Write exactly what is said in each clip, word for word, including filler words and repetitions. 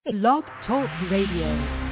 Blog Talk Radio.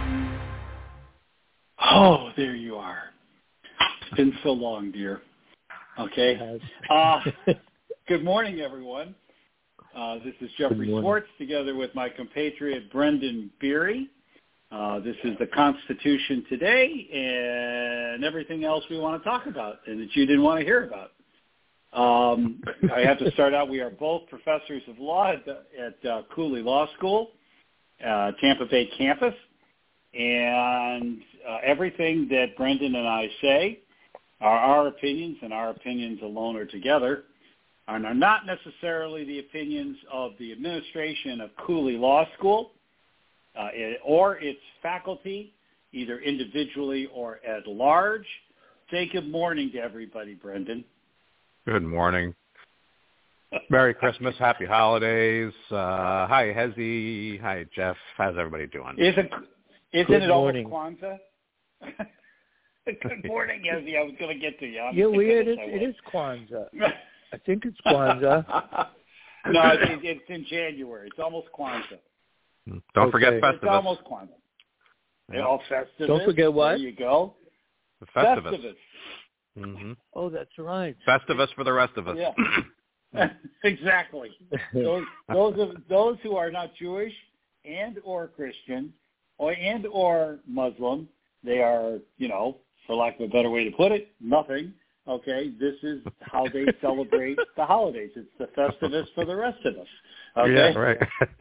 Oh, there you are. It's been so long, dear. Okay. Uh, good morning, everyone. Uh, this is Jeffrey Schwartz, together with my compatriot Brendan Beery. Uh, this is the Constitution today and everything else we want to talk about and that you didn't want to hear about. Um, I have to start out. We are both professors of law at, at uh, Cooley Law School, uh, Tampa Bay campus, and uh, everything that Brendan and I say are our opinions, and our opinions alone or together, and are not necessarily the opinions of the administration of Cooley Law School uh, it, or its faculty, either individually or at large. Say good morning to everybody, Brendan. Good morning. Merry Christmas, Happy Holidays. Uh, hi, Hezzy. Hi, Jeff. How's everybody doing? Isn't, isn't good it morning. almost Kwanzaa? Good morning, Hezzy. I was going to get to you. I'm yeah, we, it, is, it is Kwanzaa. I think it's Kwanzaa. No, it's, it's in January. It's almost Kwanzaa. Don't okay. forget Festivus. It's almost Kwanzaa. Yeah. All Festivus. Don't forget what? There you go. The Festivus. Festivus. Mm-hmm. Oh, that's right. Festivus for the rest of us. Yeah. Exactly. Those those of, those who are not Jewish and or Christian or and or Muslim, they are, you know, for lack of a better way to put it, nothing. Okay, this is how they celebrate the holidays. It's the Festivus for the rest of us. Okay? Yeah, right.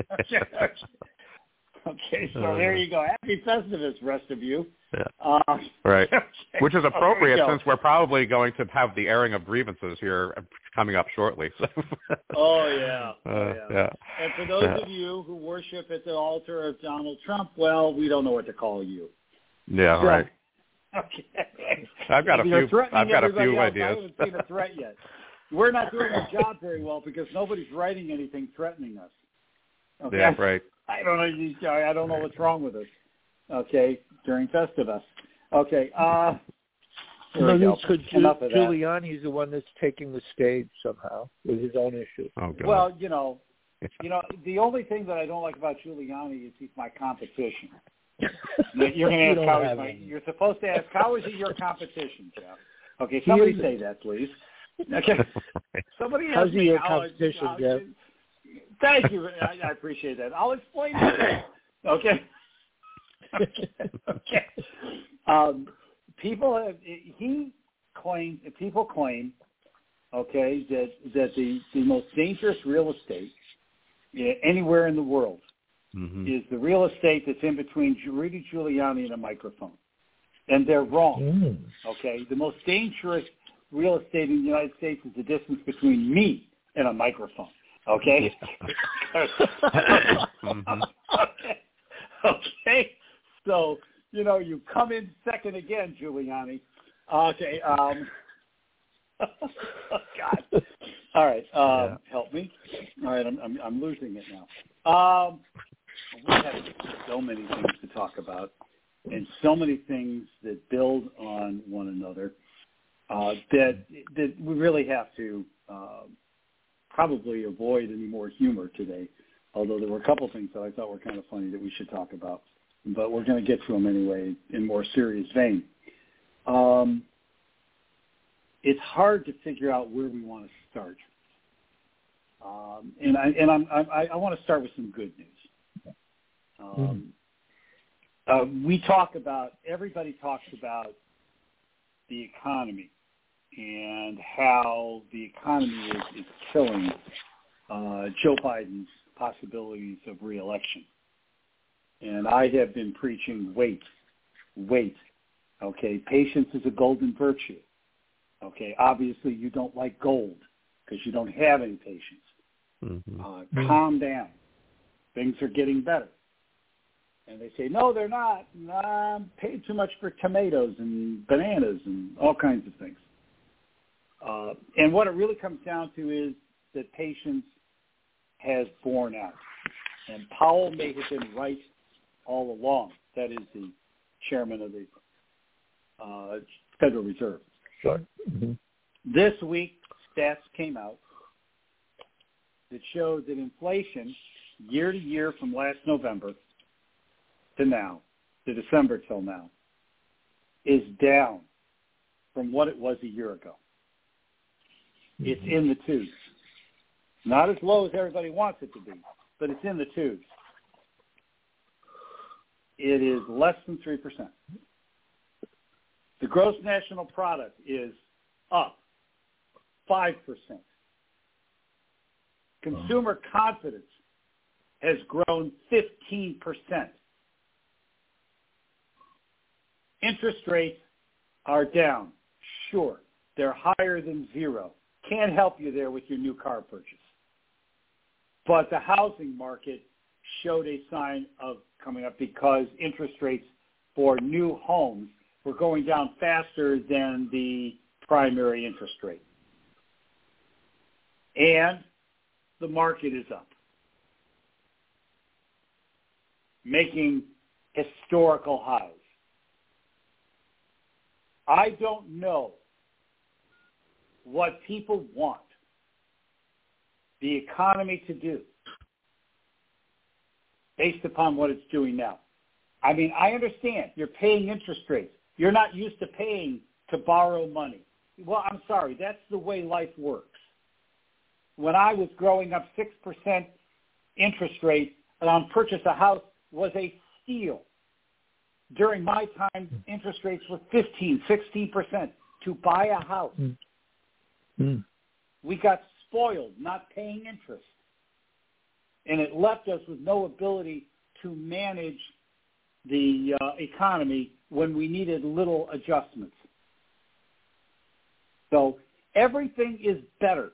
Okay, so there you go. Happy Festivus, rest of you. Yeah. Uh, right. okay. Which is appropriate we since we're probably going to have the airing of grievances here coming up shortly. So. Oh, yeah. Oh, uh, yeah. yeah. And for those yeah. of you who worship at the altar of Donald Trump, well, we don't know what to call you. Yeah, so, right. Okay. I've got a You're few. I've got a few else. ideas. I haven't seen a threat yet. We're not doing our job very well because nobody's writing anything threatening us. Okay? Yeah, right. I don't know. I don't know what's wrong with us. Okay, during Festivus. Okay. Uh, here no, we go. because Enough of that. Giuliani's the one that's taking the stage somehow with his own issue. Oh, God. Well, you know, you know, the only thing that I don't like about Giuliani is he's my competition. You're going to ask how is my. You're supposed to ask how is he your competition, Jeff? Okay, somebody say that, please. Okay, somebody ask How's he me your how, competition, how, Jeff? Thank you. I, I appreciate that. I'll explain it. Okay. Okay. Okay. Um, people have he claims people claim, okay, that that the the most dangerous real estate anywhere in the world mm-hmm. is the real estate that's in between Rudy Giuliani and a microphone, and they're wrong. Mm. Okay, the most dangerous real estate in the United States is the distance between me and a microphone. Okay. mm-hmm. Okay. Okay. So, you know, you come in second again, Giuliani. Okay. Um, oh, God. All right. Um, yeah. Help me. All right. I'm, I'm, I'm losing it now. Um, we have so many things to talk about and so many things that build on one another uh, that, that we really have to uh, probably avoid any more humor today, although there were a couple things that I thought were kind of funny that we should talk about. But we're going to get to them anyway in more serious vein. Um, it's hard to figure out where we want to start. Um, and I, and I'm, I, I want to start with some good news. Um, uh, we talk about, everybody talks about the economy and how the economy is, is killing uh, Joe Biden's possibilities of reelection. And I have been preaching, wait, wait, okay? Patience is a golden virtue, okay? Obviously, you don't like gold because you don't have any patience. Mm-hmm. Uh, calm down. Things are getting better. And they say, no, they're not. Nah, I'm paid too much for tomatoes and bananas and all kinds of things. Uh, and what it really comes down to is that patience has borne out. And Powell may have been right all along. That is the chairman of the uh, Federal Reserve. Sure. Mm-hmm. This week, stats came out that showed that inflation year to year from last November to now, to December till now, is down from what it was a year ago. Mm-hmm. It's in the twos. Not as low as everybody wants it to be, but it's in the twos. It is less than three percent. The gross national product is up five percent. Consumer confidence has grown fifteen percent. Interest rates are down. Sure, they're higher than zero. Can't help you there with your new car purchase. But the housing market showed a sign of coming up because interest rates for new homes were going down faster than the primary interest rate. And the market is up, making historical highs. I don't know what people want the economy to do based upon what it's doing now. I mean, I understand you're paying interest rates. You're not used to paying to borrow money. Well, I'm sorry. That's the way life works. When I was growing up, six percent interest rate on purchase a house was a steal. During my time, interest rates were fifteen, sixteen percent to buy a house. Mm. We got spoiled not paying interest. And it left us with no ability to manage the uh, economy when we needed little adjustments. So everything is better.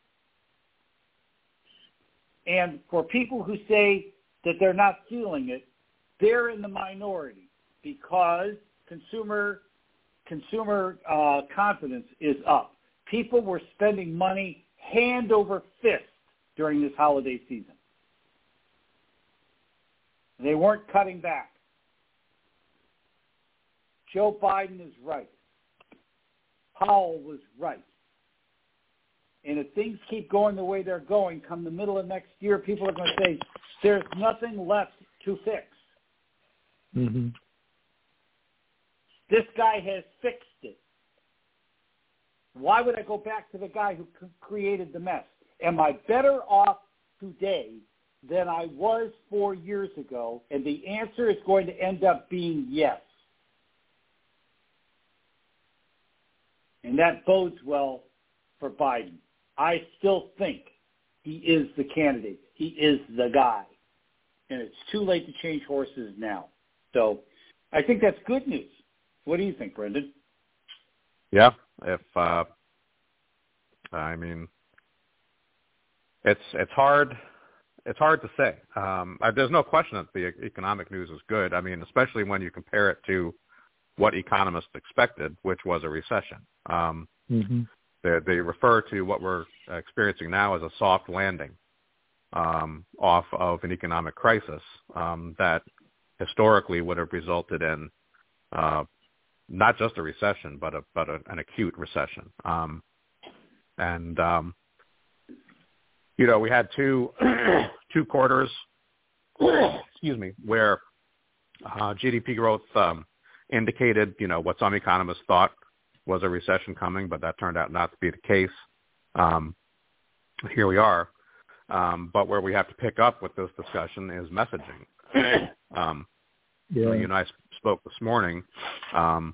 And for people who say that they're not feeling it, they're in the minority because consumer consumer uh, confidence is up. People were spending money hand over fist during this holiday season. They weren't cutting back. Joe Biden is right. Powell was right. And if things keep going the way they're going, come the middle of next year, people are going to say, there's nothing left to fix. Mm-hmm. This guy has fixed it. Why would I go back to the guy who created the mess? Am I better off today than I was four years ago? And the answer is going to end up being yes. And that bodes well for Biden. I still think he is the candidate. He is the guy. And it's too late to change horses now. So I think that's good news. What do you think, Brendan? Yeah, if uh, I mean, it's it's hard it's hard to say. Um, I, there's no question that the economic news is good. I mean, especially when you compare it to what economists expected, which was a recession. Um, mm-hmm. they, they refer to what we're experiencing now as a soft landing um, off of an economic crisis um, that historically would have resulted in uh, not just a recession, but a, but a, an acute recession. Um, and um, you know, we had two two quarters, excuse me, where uh, G D P growth um, indicated, you know, what some economists thought was a recession coming, but that turned out not to be the case. Um, here we are. Um, but where we have to pick up with this discussion is messaging. um, yeah. You and I spoke this morning. Um,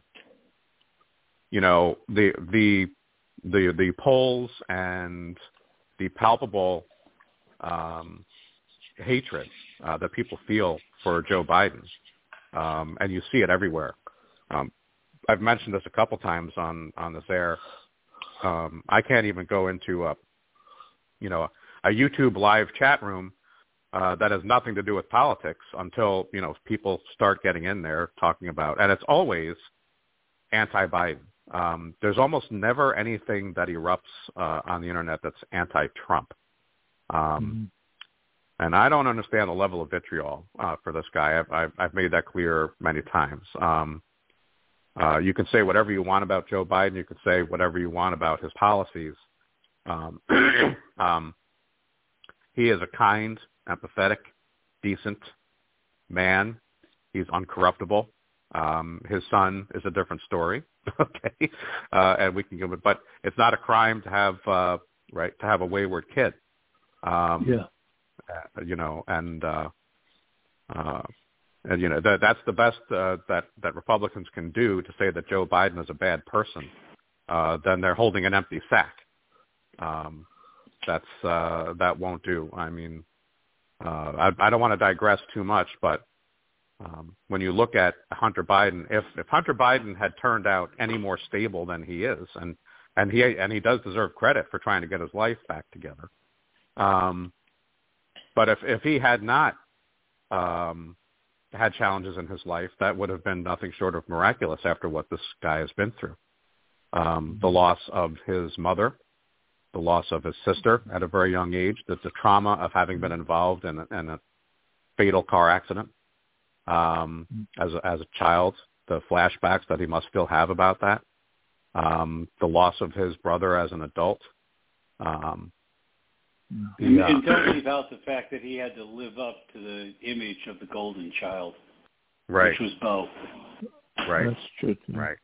you know, the the the the polls and the palpable um, hatred uh, that people feel for Joe Biden, um, and you see it everywhere. Um, I've mentioned this a couple times on, on this air. Um, I can't even go into a, you know, a YouTube live chat room uh, that has nothing to do with politics until, you know, people start getting in there talking about, and it's always anti-Biden. Um, there's almost never anything that erupts uh, on the internet that's anti-Trump. Um, mm-hmm. And I don't understand the level of vitriol uh, for this guy. I've, I've, I've made that clear many times. Um, Uh, you can say whatever you want about Joe Biden. You can say whatever you want about his policies. Um, um, he is a kind, empathetic, decent man. He's uncorruptible. Um, his son is a different story, okay, uh, and we can give it. But it's not a crime to have uh, right to have a wayward kid. Um, yeah. Uh, you know, and uh, uh, and you know that that's the best uh, that that Republicans can do to say that Joe Biden is a bad person. Uh, then they're holding an empty sack. Um, that's uh, that won't do. I mean, uh, I, I don't want to digress too much, but um, when you look at Hunter Biden, if if Hunter Biden had turned out any more stable than he is, and and he and he does deserve credit for trying to get his life back together. Um, but if if he had not um, had challenges in his life, that would have been nothing short of miraculous after what this guy has been through. Um, the loss of his mother, the loss of his sister at a very young age, the, the trauma of having been involved in a, in a fatal car accident um, as, a, as a child, the flashbacks that he must still have about that, um, the loss of his brother as an adult. Um, and, the, uh, and don't leave out the fact that he had to live up to the image of the golden child, right. which was Bo. Right. That's true. Right.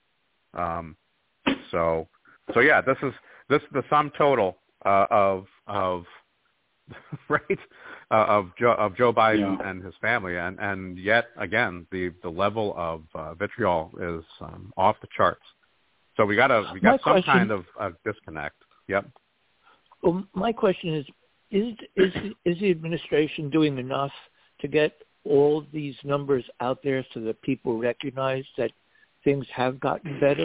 Um, so, so yeah, this is this the sum total uh, of of right uh, of Joe of Joe Biden yeah. and his family, and, and yet again the, the level of uh, vitriol is um, off the charts. So we got a we got My some question, kind of uh, disconnect. Yep. Well, my question is: is is is the administration doing enough to get all these numbers out there so that people recognize that things have gotten better?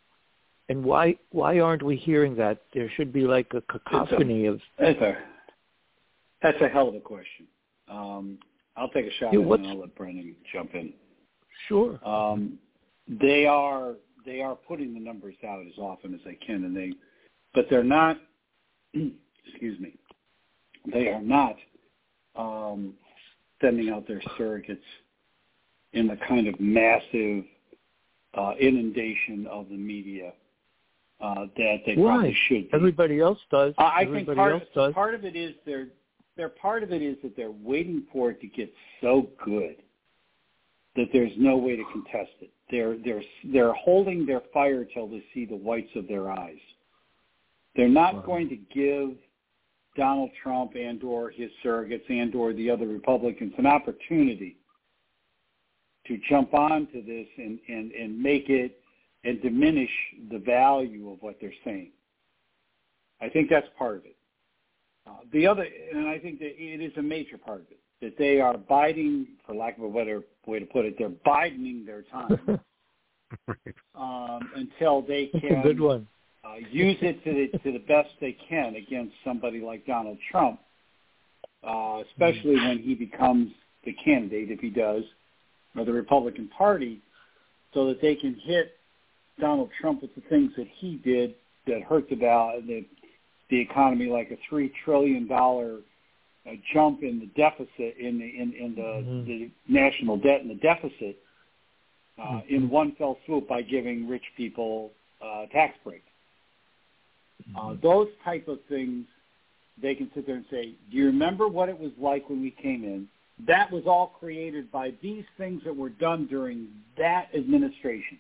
And why why aren't we hearing that? There should be like a cacophony a, of. That's a that's a hell of a question. Um, I'll take a shot Yeah, at it what's, and I'll let Brennan jump in. Sure. Um, they are they are putting the numbers out as often as they can, and they, but they're not. Excuse me. They are not um, sending out their surrogates in the kind of massive uh, inundation of the media uh, that they Why? probably should be. Everybody else does. Uh, I Everybody think part, else does. part of it is they're, they're part of it is that they're waiting for it to get so good that there's no way to contest it. They're they're they're holding their fire till they see the whites of their eyes. They're not Wow. going to give Donald Trump and or his surrogates and or the other Republicans an opportunity to jump onto this and, and, and make it and diminish the value of what they're saying. I think that's part of it. Uh, the other, and I think that it is a major part of it, that they are biding, for lack of a better way to put it, they're bidening their time um, until they can That's a good one. uh, use it to the, to the best they can against somebody like Donald Trump, uh, especially when he becomes the candidate, if he does, of the Republican Party, so that they can hit Donald Trump with the things that he did that hurt the, the, the economy, like a three trillion dollars uh, jump in the deficit, in the, in, in the, mm-hmm. the national debt and the deficit uh, mm-hmm. in one fell swoop by giving rich people uh, tax breaks. Mm-hmm. Uh, those type of things, they can sit there and say, do you remember what it was like when we came in? That was all created by these things that were done during that administration.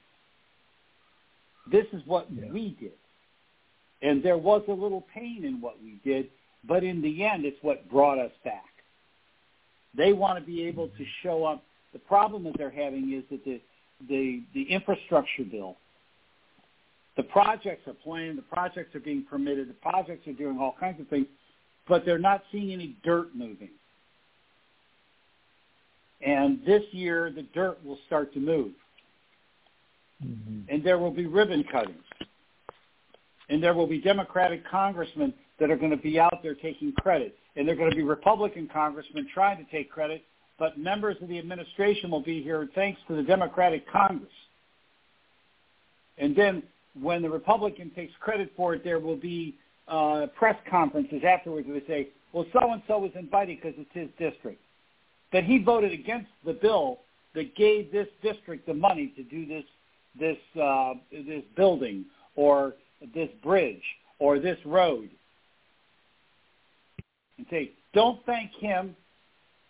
This is what yeah. we did. And there was a little pain in what we did, but in the end, it's what brought us back. They want to be able to show up. The problem that they're having is that the, the, the infrastructure bill, the projects are planned, the projects are being permitted, the projects are doing all kinds of things, but they're not seeing any dirt moving. And this year, the dirt will start to move. Mm-hmm. And there will be ribbon cuttings. And there will be Democratic congressmen that are going to be out there taking credit. And there are going to be Republican congressmen trying to take credit, but members of the administration will be here thanks to the Democratic Congress. And then when the Republican takes credit for it, there will be uh, press conferences afterwards where they say, well, so-and-so was invited because it's his district. That he voted against the bill that gave this district the money to do this this uh, this building or this bridge or this road. And say, don't thank him.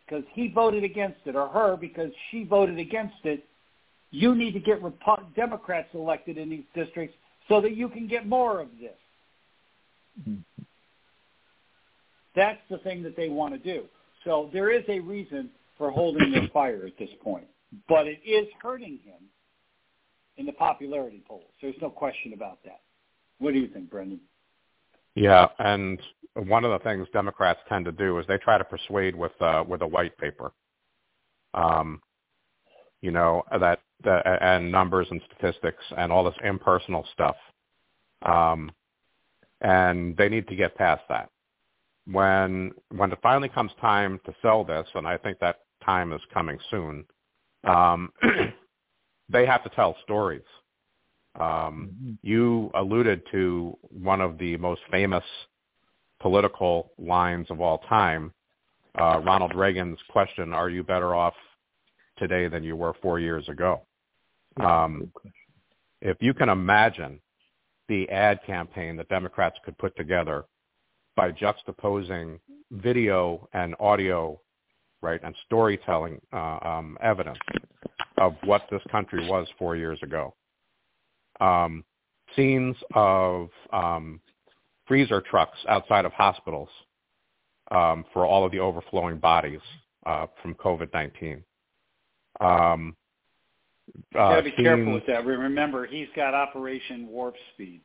because he voted against it, or her because she voted against it. You need to get Repu- Democrats elected in these districts so that you can get more of this. Mm-hmm. That's the thing that they want to do. So there is a reason for holding their fire at this point. But it is hurting him in the popularity polls. There's no question about that. What do you think, Brendan? Yeah, and one of the things Democrats tend to do is they try to persuade with uh, with a white paper, um, you know, that, that and numbers and statistics and all this impersonal stuff, um, and they need to get past that. When when it finally comes time to sell this, and I think that time is coming soon, um, they have to tell stories. Um, mm-hmm. You alluded to one of the most famous political lines of all time, uh, Ronald Reagan's question, are you better off today than you were four years ago? Um, if you can imagine the ad campaign that Democrats could put together by juxtaposing video and audio, right, and storytelling uh, um, evidence of what this country was four years ago. Um, scenes of um, freezer trucks outside of hospitals um, for all of the overflowing bodies uh, from COVID nineteen. Um, you got to be uh, careful with that. Remember, he's got Operation Warp Speed.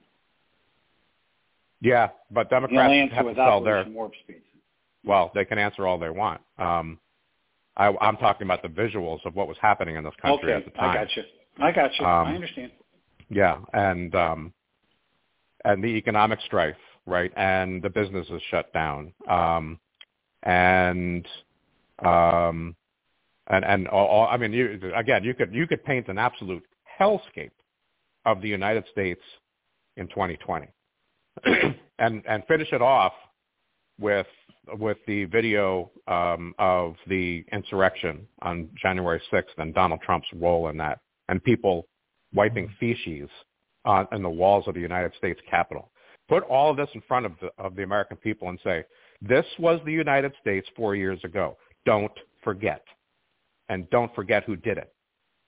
Yeah, but Democrats have to sell their Warp Speed. Well, they can answer all they want. Um, I, I'm talking about the visuals of what was happening in this country okay, at the time. I got you. I got you. Um, I understand. Yeah, and um, and the economic strife, right, and the businesses shut down, um, and um, and and all, I mean, you, again, you could you could paint an absolute hellscape of the United States in twenty twenty, and and finish it off with with the video um, of the insurrection on January sixth and Donald Trump's role in that, and people wiping feces on, on the walls of the United States Capitol. Put all of this in front of the, of the American people and say, this was the United States four years ago. Don't forget. And don't forget who did it.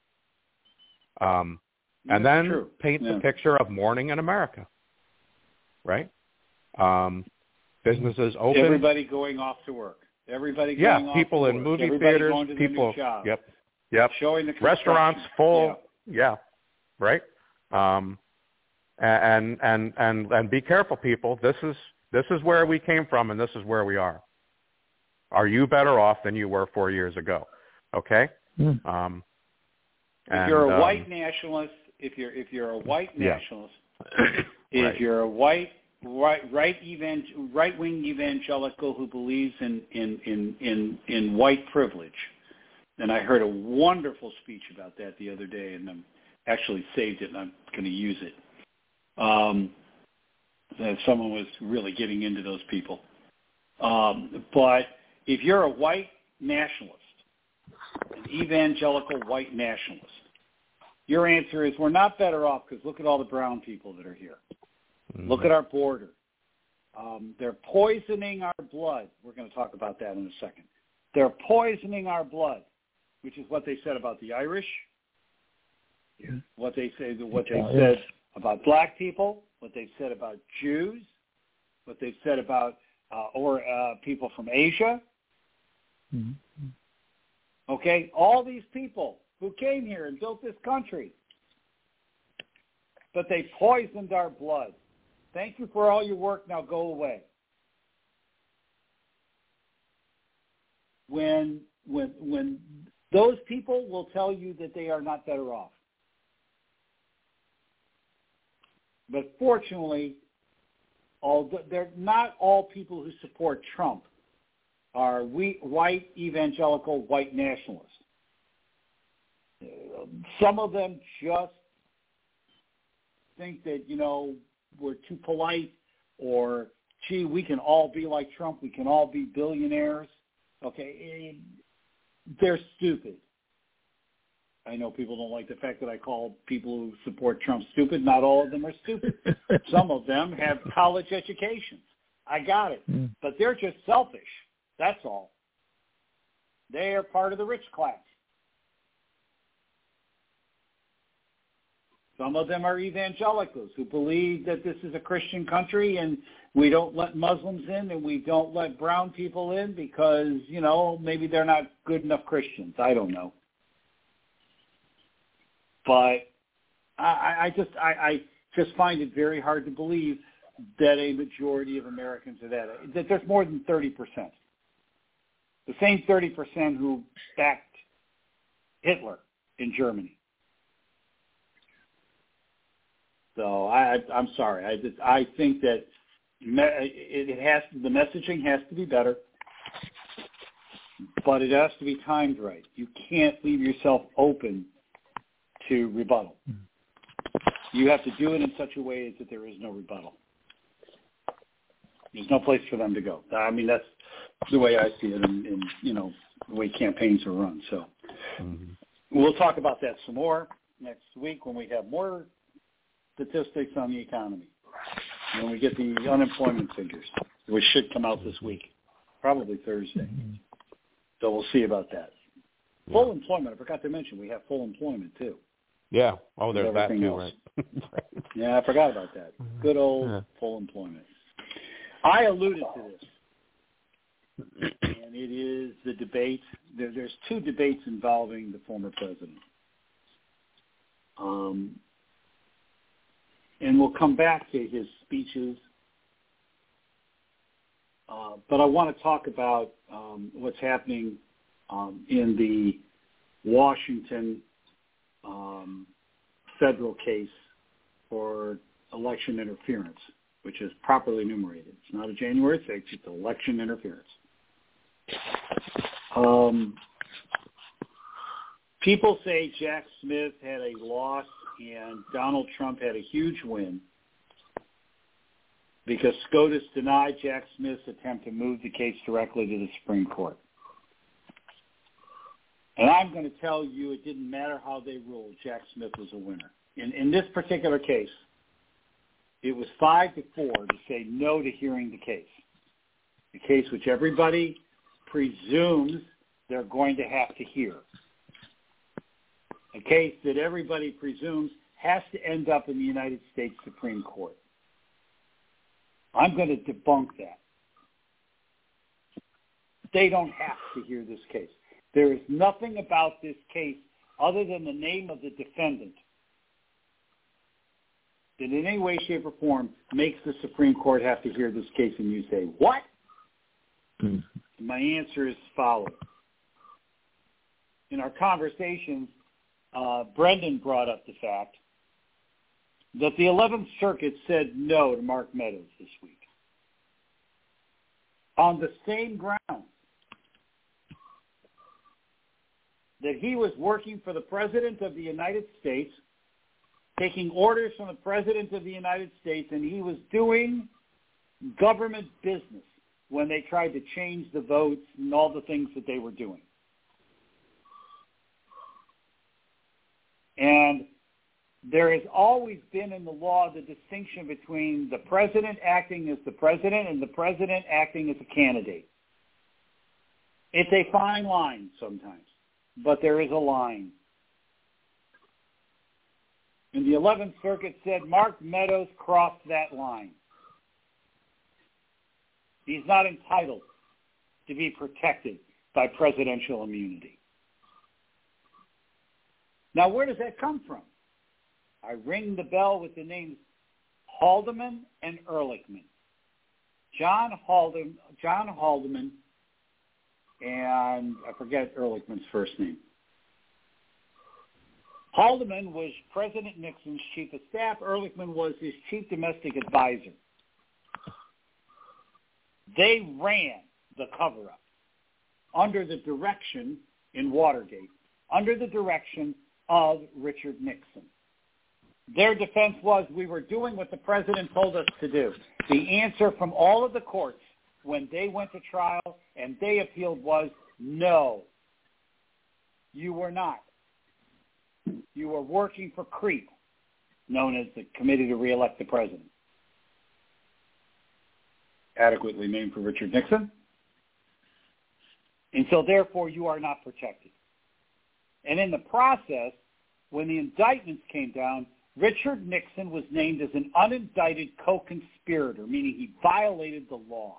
Um, and then true. paint yeah. the picture of morning in America, right? Um, businesses open. Everybody going off to work. Everybody going yeah, off people to in work. movie Everybody theaters. going to people. their new job. Yep. Yep. Showing the restaurants full. Yeah. yeah. Right. Um, and and and and be careful, people. This is this is where we came from, and this is where we are. Are you better off than you were four years ago? Okay. Mm. Um, if and, you're a um, white nationalist, if you're if you're a white nationalist, yeah. if right. you're a white right right evangel- right wing evangelical who believes in in, in in in white privilege, and I heard a wonderful speech about that the other day, and I'm actually saved it, and I'm going to use it. Um, that someone was really getting into those people. Um, but if you're a white nationalist, an evangelical white nationalist, your answer is we're not better off because look at all the brown people that are here. Mm-hmm. Look at our border. Um, they're poisoning our blood. We're going to talk about that in a second. They're poisoning our blood, which is what they said about the Irish, yeah. what they say, what they said about black people, what they said about Jews, what they said about uh, or uh, people from Asia. Mm-hmm. Okay, all these people who came here and built this country, but they poisoned our blood. Thank you for all your work. Now go away. When when when those people will tell you that they are not better off. But fortunately, all they're not all people who support Trump are we, white evangelical white nationalists. Some of them just think that, you know, we're too polite, or, gee, we can all be like Trump. We can all be billionaires. Okay, they're stupid. I know people don't like the fact that I call people who support Trump stupid. Not all of them are stupid. Some of them have college educations. I got it. Mm. But they're just selfish. That's all. They are part of the rich class. Some of them are evangelicals who believe that this is a Christian country and we don't let Muslims in and we don't let brown people in because, you know, maybe they're not good enough Christians. I don't know. But I, I just I, I just find it very hard to believe that a majority of Americans are that. That there's more than thirty percent. The same thirty percent who backed Hitler in Germany. So I, I'm sorry. I just, I think that it has to, the messaging has to be better, but it has to be timed right. You can't leave yourself open to rebuttal. You have to do it in such a way that there is no rebuttal. There's no place for them to go. I mean, that's the way I see it, and, and you know, the way campaigns are run. So mm-hmm. We'll talk about that some more next week when we have more statistics on the economy. When we get the unemployment figures, which should come out this week, probably Thursday. Mm-hmm. So we'll see about that. Yeah. Full employment, I forgot to mention, we have full employment too. Yeah. Oh, there's that too, else. Right? Yeah, I forgot about that. Good old yeah. full employment. I alluded to this, and it is the debate. There, there's two debates involving the former president. Um, and we'll come back to his speeches. Uh, but I want to talk about um, what's happening um, in the Washington um, federal case for election interference, which is properly enumerated. It's not a January sixth, it's election interference. Um, people say Jack Smith had a loss and Donald Trump had a huge win because SCOTUS denied Jack Smith's attempt to move the case directly to the Supreme Court. And I'm going to tell you it didn't matter how they ruled, Jack Smith was a winner. In, in this particular case, it was five to four to say no to hearing the case, the case which everybody presumes they're going to have to hear, a case that everybody presumes has to end up in the United States Supreme Court. I'm going to debunk that. They don't have to hear this case. There is nothing about this case other than the name of the defendant that in any way, shape, or form makes the Supreme Court have to hear this case, and you say, what? Mm-hmm. My answer is following. In our conversations, uh, Brendan brought up the fact that the eleventh Circuit said no to Mark Meadows this week on the same ground that he was working for the President of the United States, taking orders from the President of the United States, and he was doing government business when they tried to change the votes and all the things that they were doing. And there has always been in the law the distinction between the President acting as the President and the President acting as a candidate. It's a fine line sometimes, but there is a line. And the eleventh Circuit said Mark Meadows crossed that line. He's not entitled to be protected by presidential immunity. Now, where does that come from? I ring the bell with the names Haldeman and Ehrlichman. John Haldeman, John Haldeman, and I forget Ehrlichman's first name. Haldeman was President Nixon's chief of staff. Ehrlichman was his chief domestic advisor. They ran the cover-up under the direction in Watergate, under the direction of Richard Nixon. Their defense was we were doing what the president told us to do. The answer from all of the courts when they went to trial and they appealed was no, you were not. You were working for CREEP, known as the Committee to Re-elect the President. Adequately named for Richard Nixon. And so, therefore, you are not protected. And in the process, when the indictments came down, Richard Nixon was named as an unindicted co-conspirator, meaning he violated the law.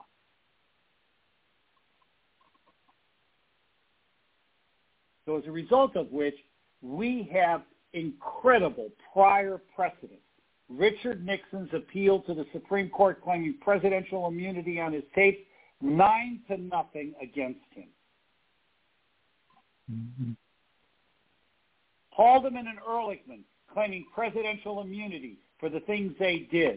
So as a result of which, we have incredible prior precedent. Richard Nixon's appeal to the Supreme Court claiming presidential immunity on his tapes, nine to nothing against him. Mm-hmm. Haldeman and Ehrlichman claiming presidential immunity for the things they did.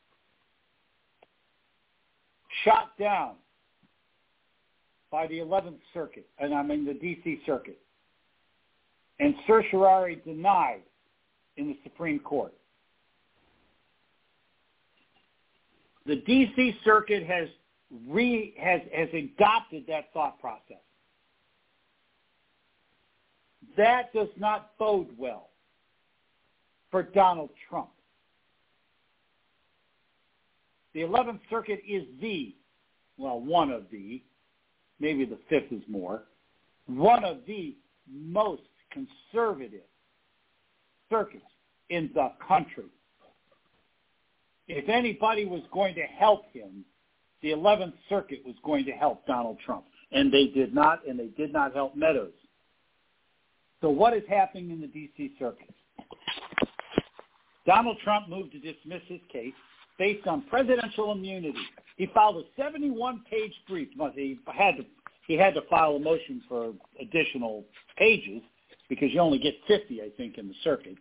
Shot down by the eleventh Circuit, and I mean the D C Circuit. And certiorari denied in the Supreme Court. The D C Circuit has re, has, has adopted that thought process. That does not bode well for Donald Trump. The eleventh Circuit is the, well, one of the, maybe the fifth is more, one of the most conservative circuits in the country. If anybody was going to help him, the eleventh Circuit was going to help Donald Trump. And they did not, and they did not help Meadows. So what is happening in the D C Circuit? Donald Trump moved to dismiss his case based on presidential immunity. He filed a seventy-one page brief. He had to, he had to file a motion for additional pages because you only get fifty, I think, in the circuit.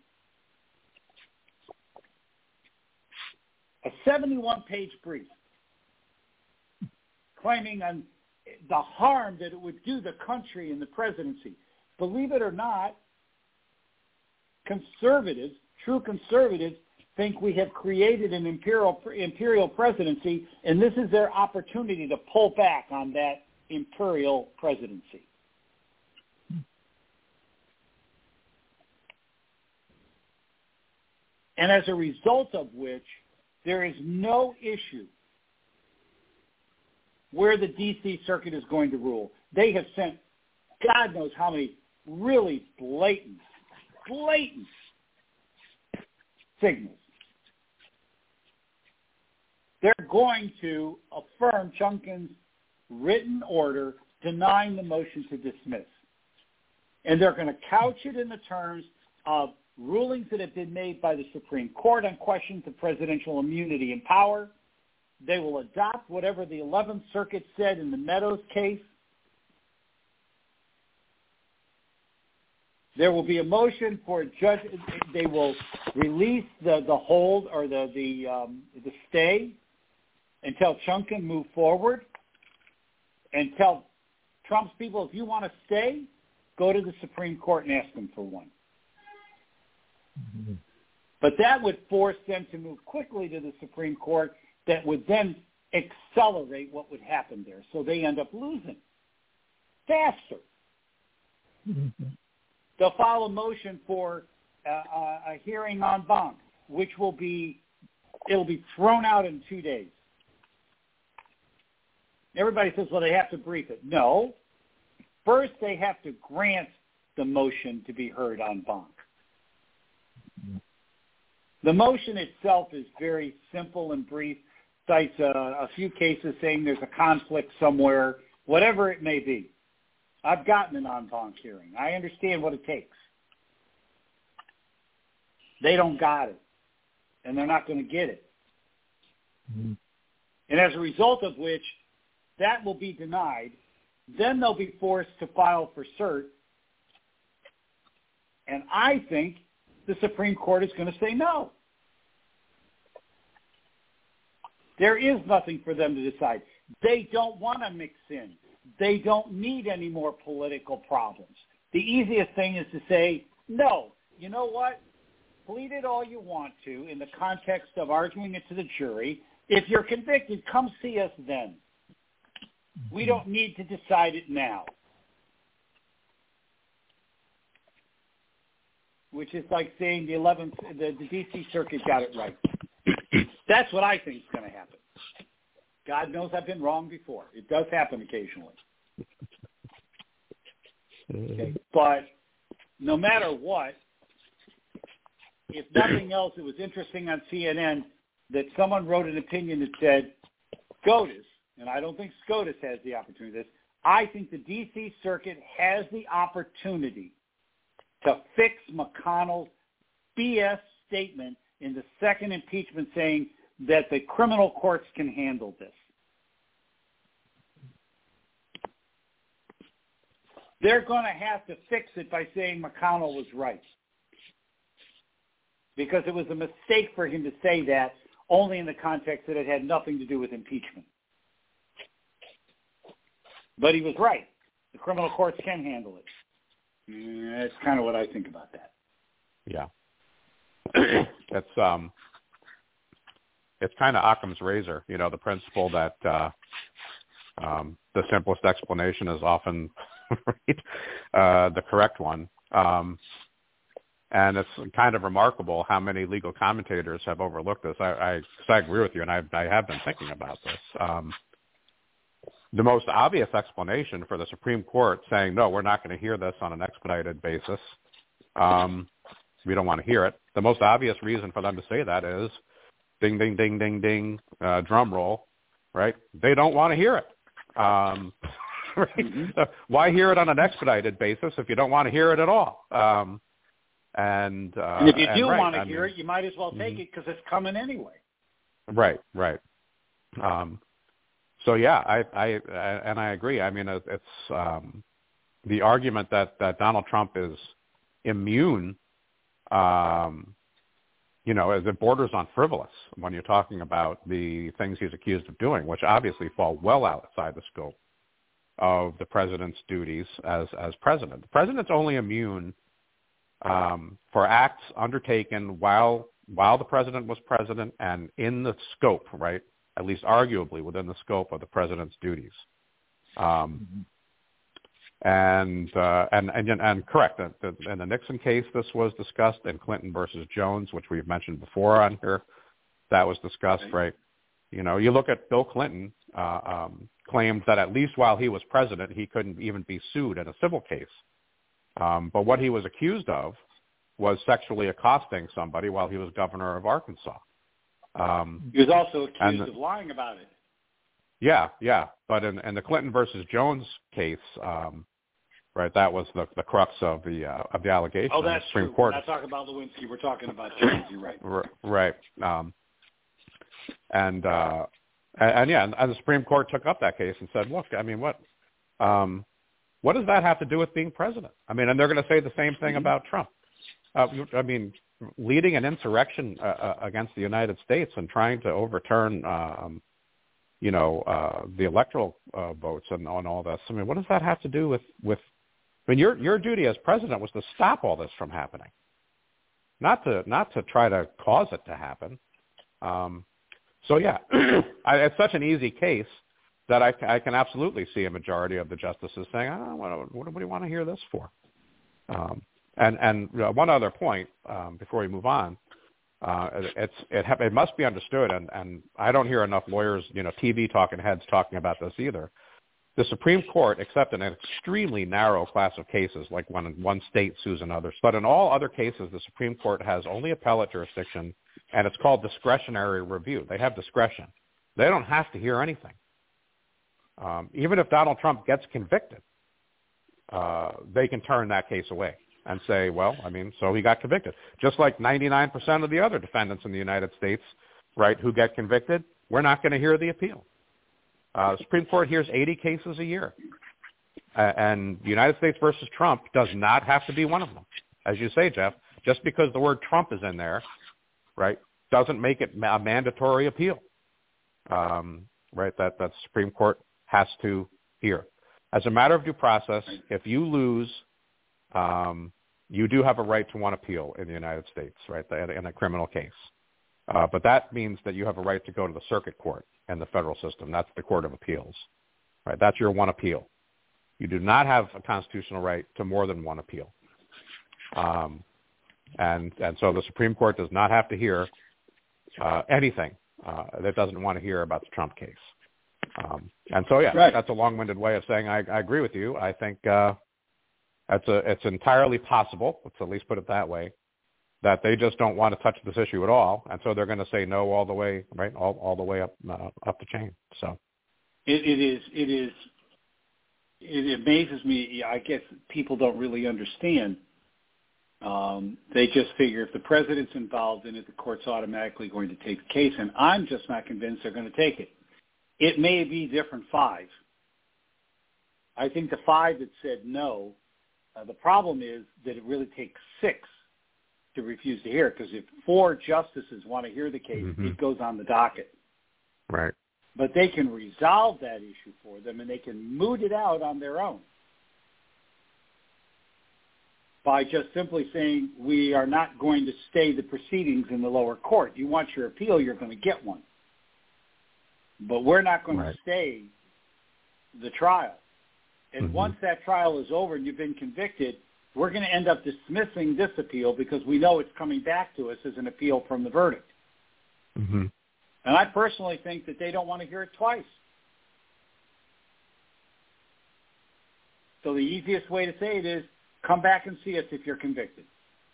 A seventy-one page brief claiming on the harm that it would do the country and the presidency. Believe it or not, conservatives, true conservatives, think we have created an imperial imperial presidency, and this is their opportunity to pull back on that imperial presidency. And as a result of which, there is no issue where the D C Circuit is going to rule. They have sent God knows how many really blatant, blatant signals. They're going to affirm Chutkan's written order denying the motion to dismiss. And they're going to couch it in the terms of rulings that have been made by the Supreme Court on questions of presidential immunity and power. They will adopt whatever the eleventh Circuit said in the Meadows case. There will be a motion for a judge. They will release the, the hold or the the, um, the stay and tell Chutkan move forward and tell Trump's people, if you want to stay, go to the Supreme Court and ask them for one. Mm-hmm. But that would force them to move quickly to the Supreme Court. That would then accelerate what would happen there. So they end up losing faster. Mm-hmm. They'll file a motion for uh, a hearing en banc, which will be, it'll be thrown out in two days. Everybody says, well, they have to brief it. No. First, they have to grant the motion to be heard en banc. Mm-hmm. The motion itself is very simple and brief, cites a, a few cases saying there's a conflict somewhere, whatever it may be. I've gotten an en banc hearing. I understand what it takes. They don't got it, and they're not going to get it. Mm-hmm. And as a result of which, that will be denied. Then they'll be forced to file for cert. And I think the Supreme Court is going to say no. There is nothing for them to decide. They don't want to mix in. They don't need any more political problems. The easiest thing is to say, no, you know what? Plead it all you want to in the context of arguing it to the jury. If you're convicted, come see us then. We don't need to decide it now. Which is like saying the eleventh, the, the D C Circuit got it right. That's what I think is going to happen. God knows I've been wrong before. It does happen occasionally. Okay? But no matter what, if nothing else, it was interesting on C N N that someone wrote an opinion that said, SCOTUS, and I don't think SCOTUS has the opportunity to this, I think the D C Circuit has the opportunity to fix McConnell's B S statement in the second impeachment saying that the criminal courts can handle this. They're going to have to fix it by saying McConnell was right. Because it was a mistake for him to say that only in the context that it had nothing to do with impeachment. But he was right. The criminal courts can handle it. Yeah, that's kind of what I think about that. Yeah. It's um it's kind of Occam's razor, you know, the principle that uh, um, the simplest explanation is often right, uh, the correct one. Um, and it's kind of remarkable how many legal commentators have overlooked this. I, I, I agree with you, and I, I have been thinking about this. Um, the most obvious explanation for the Supreme Court saying, no, we're not going to hear this on an expedited basis, um, we don't want to hear it. The most obvious reason for them to say that is, ding, ding, ding, ding, ding, uh, drum roll, right? They don't want to hear it. Um, right? Mm-hmm. Why hear it on an expedited basis if you don't want to hear it at all? Um, and, uh, and if you do right, want to I hear mean, it, you might as well take mm-hmm. it because it's coming anyway. Right, right. Um, so yeah, I, I, I, and I agree. I mean, it's um, the argument that, that Donald Trump is immune. Um, you know, as it borders on frivolous when you're talking about the things he's accused of doing, which obviously fall well outside the scope of the president's duties as as president. The president's only immune um, for acts undertaken while while the president was president and in the scope, right, at least arguably within the scope of the president's duties. Um, mm-hmm. And, uh, and and and correct. In the Nixon case, this was discussed. In Clinton versus Jones, which we've mentioned before on here, that was discussed. Right. You know, you look at Bill Clinton uh, um, claimed that at least while he was president, he couldn't even be sued in a civil case. Um, but what he was accused of was sexually accosting somebody while he was governor of Arkansas. Um, he was also accused and, of lying about it. Yeah, yeah. But in, in the Clinton versus Jones case. Um, Right, that was the the crux of the uh, of the allegation. Oh, that's the Supreme true. Court. We're not talking about Lewinsky. We're talking about Jones. You're right. Right. Um, and, uh, and and yeah, and, and the Supreme Court took up that case and said, "Look, I mean, what um, what does that have to do with being president? I mean, and they're going to say the same thing mm-hmm. about Trump. Uh, I mean, leading an insurrection uh, against the United States and trying to overturn, um, you know, uh, the electoral uh, votes and on all this. I mean, what does that have to do with with I mean, your your duty as president was to stop all this from happening, not to not to try to cause it to happen. Um, so yeah, I, it's such an easy case that I, I can absolutely see a majority of the justices saying, "Oh, what, what do we want to hear this for?" Um, and and uh, one other point um, before we move on, uh, it's it, ha- it must be understood, and, and I don't hear enough lawyers, you know, T V talking heads talking about this either. The Supreme Court, except in an extremely narrow class of cases, like when one state sues another, but in all other cases, the Supreme Court has only appellate jurisdiction, and it's called discretionary review. They have discretion. They don't have to hear anything. Um, even if Donald Trump gets convicted, uh, they can turn that case away and say, well, I mean, so he got convicted. Just like ninety-nine percent of the other defendants in the United States, right, who get convicted, we're not going to hear the appeal. Uh, the Supreme Court hears eighty cases a year, uh, and United States versus Trump does not have to be one of them. As you say, Jeff, just because the word Trump is in there, right, doesn't make it a mandatory appeal, um, right, that, that the Supreme Court has to hear. As a matter of due process, if you lose, um, you do have a right to one appeal in the United States, right, in a criminal case. Uh, but that means that you have a right to go to the circuit court and the federal system. That's the Court of Appeals, right? That's your one appeal. You do not have a constitutional right to more than one appeal. Um, and and so the Supreme Court does not have to hear uh, anything uh, that it doesn't want to hear about the Trump case. Um, and so, yeah, right. That's a long-winded way of saying I, I agree with you. I think uh, It's a, it's entirely possible, let's at least put it that way, that they just don't want to touch this issue at all, and so they're going to say no all the way, right, all, all the way up uh, up the chain. So it, it is it is it amazes me. I guess people don't really understand. Um, they just figure if the president's involved in it, the court's automatically going to take the case, and I'm just not convinced they're going to take it. It may be different five. I think the five that said no, uh, the problem is that it really takes six to refuse to hear it, because if four justices want to hear the case, mm-hmm. it goes on the docket. Right. But they can resolve that issue for them, and they can moot it out on their own by just simply saying, we are not going to stay the proceedings in the lower court. You want your appeal, you're going to get one. But we're not going right. to stay the trial. And mm-hmm. once that trial is over and you've been convicted, we're going to end up dismissing this appeal because we know it's coming back to us as an appeal from the verdict. Mm-hmm. And I personally think that they don't want to hear it twice. So the easiest way to say it is, come back and see us if you're convicted.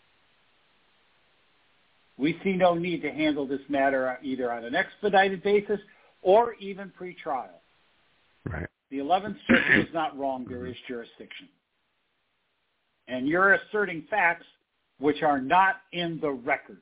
We see no need to handle this matter either on an expedited basis or even pre-trial. Right. The eleventh Circuit is not wrong. There is jurisdiction. And you're asserting facts which are not in the record.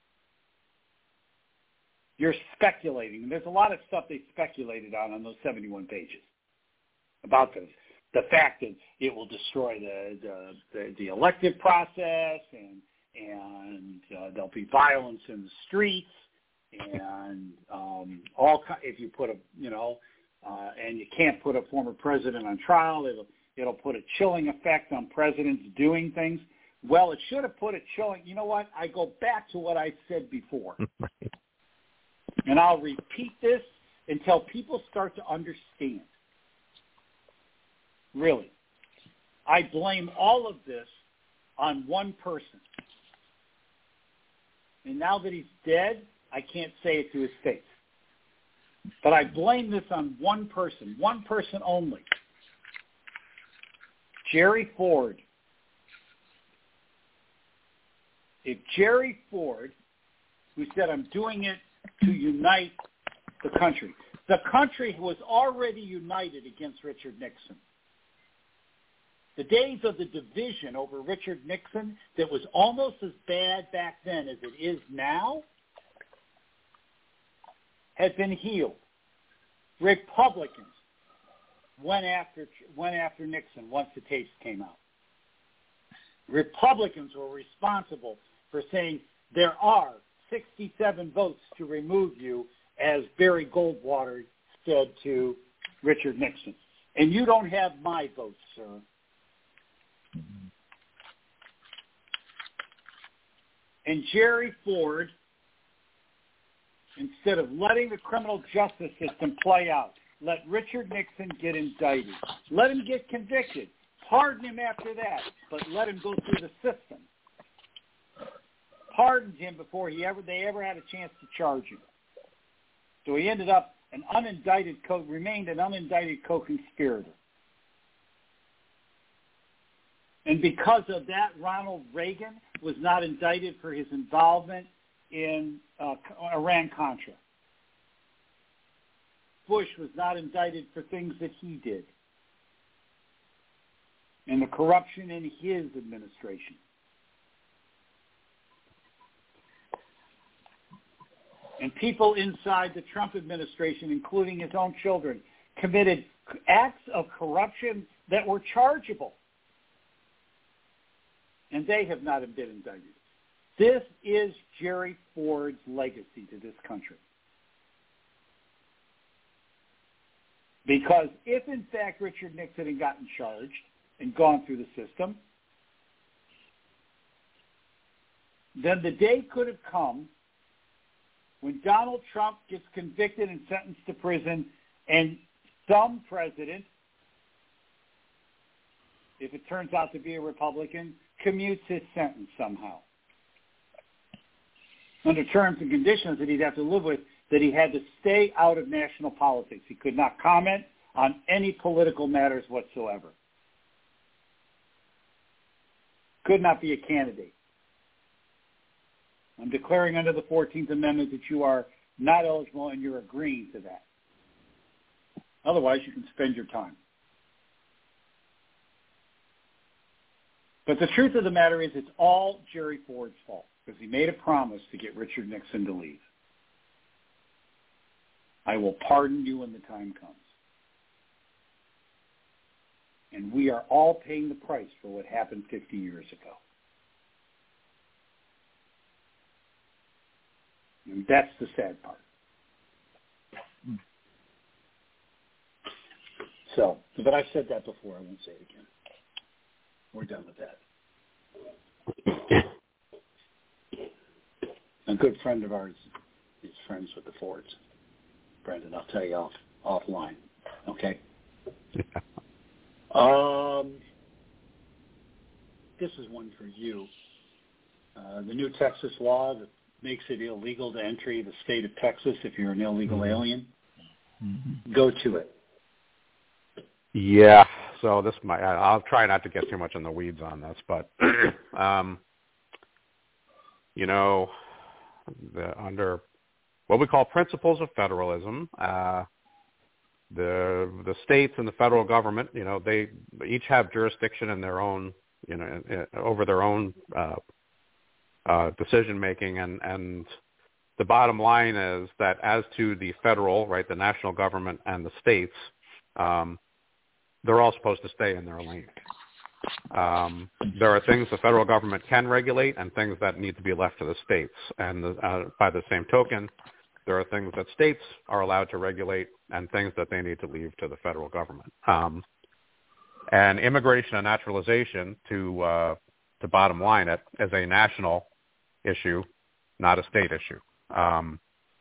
You're speculating. There's a lot of stuff they speculated on on those seventy-one pages about this. The fact that it will destroy the the, the, the elective process, and and uh, there'll be violence in the streets, and um, all if you put a you know, uh, and you can't put a former president on trial, it'll it'll put a chilling effect on presidents doing things. Well, it should have put a chilling. You know what? I go back to what I said before, and I'll repeat this until people start to understand. Really. I blame all of this on one person. And now that he's dead, I can't say it to his face. But I blame this on one person, one person only. Jerry Ford. If Jerry Ford, who said, I'm doing it to unite the country. The country was already united against Richard Nixon. The days of the division over Richard Nixon that was almost as bad back then as it is now had been healed. Republicans went after went after Nixon once the tapes came out. Republicans were responsible for saying there are sixty-seven votes to remove you, as Barry Goldwater said to Richard Nixon. And you don't have my votes, sir. And Jerry Ford, instead of letting the criminal justice system play out, let Richard Nixon get indicted. Let him get convicted. Pardon him after that, but let him go through the system. Pardoned him before he ever they ever had a chance to charge him. So he ended up an unindicted co remained an unindicted co-conspirator. And because of that, Ronald Reagan was not indicted for his involvement in uh, Iran-Contra. Bush was not indicted for things that he did and the corruption in his administration. And people inside the Trump administration, including his own children, committed acts of corruption that were chargeable. And they have not been indicted. This is Jerry Ford's legacy to this country. Because if, in fact, Richard Nixon had gotten charged and gone through the system, then the day could have come when Donald Trump gets convicted and sentenced to prison, and some president, if it turns out to be a Republican, commutes his sentence somehow under terms and conditions that he'd have to live with, that he had to stay out of national politics. He could not comment on any political matters whatsoever. could not be a candidate. I'm declaring under the fourteenth Amendment that you are not eligible, and you're agreeing to that. Otherwise, you can spend your time. But the truth of the matter is it's all Jerry Ford's fault because he made a promise to get Richard Nixon to leave. I will pardon you when the time comes. And we are all paying the price for what happened fifty years ago. And that's the sad part. So, but I've said that before. I won't say it again. We're done with that. A good friend of ours is friends with the Fords. Brendan, I'll tell you off offline. Okay? Yeah. Um, this is one for you. Uh, the new Texas law that makes it illegal to enter the state of Texas if you're an illegal mm-hmm. alien. Mm-hmm. Go to it. Yeah. So this might, I'll try not to get too much in the weeds on this, but, um, you know, the, under what we call principles of federalism, uh, the the states and the federal government, you know, they each have jurisdiction in their own, you know, over their own uh, uh, decision making, and and the bottom line is that as to the federal, right, the national government and the states, um, they're all supposed to stay in their lane. Um, there are things the federal government can regulate and things that need to be left to the states. And the, uh, by the same token, there are things that states are allowed to regulate and things that they need to leave to the federal government. Um, and immigration and naturalization, to uh, to bottom line it, is a national issue, not a state issue. Um,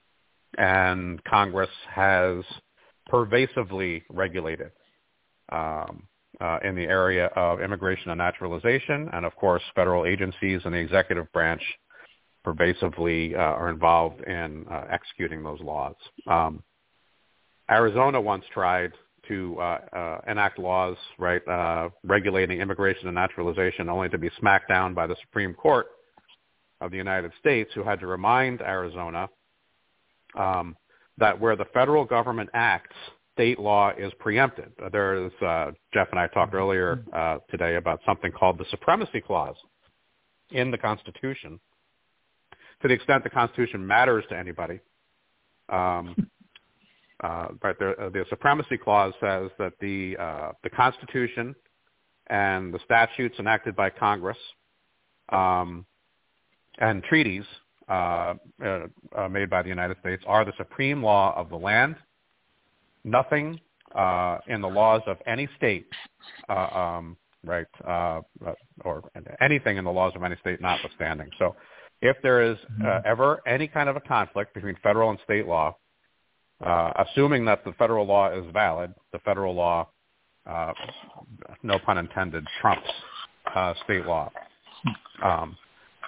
and Congress has pervasively regulated um, uh, in the area of immigration and naturalization, and of course, federal agencies and the executive branch pervasively uh, are involved in uh, executing those laws. Um, Arizona once tried to uh, uh, enact laws, right, uh, regulating immigration and naturalization, only to be smacked down by the Supreme Court of the United States, who had to remind Arizona um, that where the federal government acts, state law is preempted. There is, uh, Jeff and I talked earlier uh, today about something called the Supremacy Clause in the Constitution. To the extent the Constitution matters to anybody, um, uh, but the, uh, the Supremacy Clause says that the uh, the Constitution and the statutes enacted by Congress um, and treaties uh, uh, uh, made by the United States are the supreme law of the land. Nothing uh, in the laws of any state, uh, um, right, uh, or anything in the laws of any state notwithstanding. So if there is uh, ever any kind of a conflict between federal and state law, uh, assuming that the federal law is valid, the federal law, uh, no pun intended, trumps uh, state law. Um,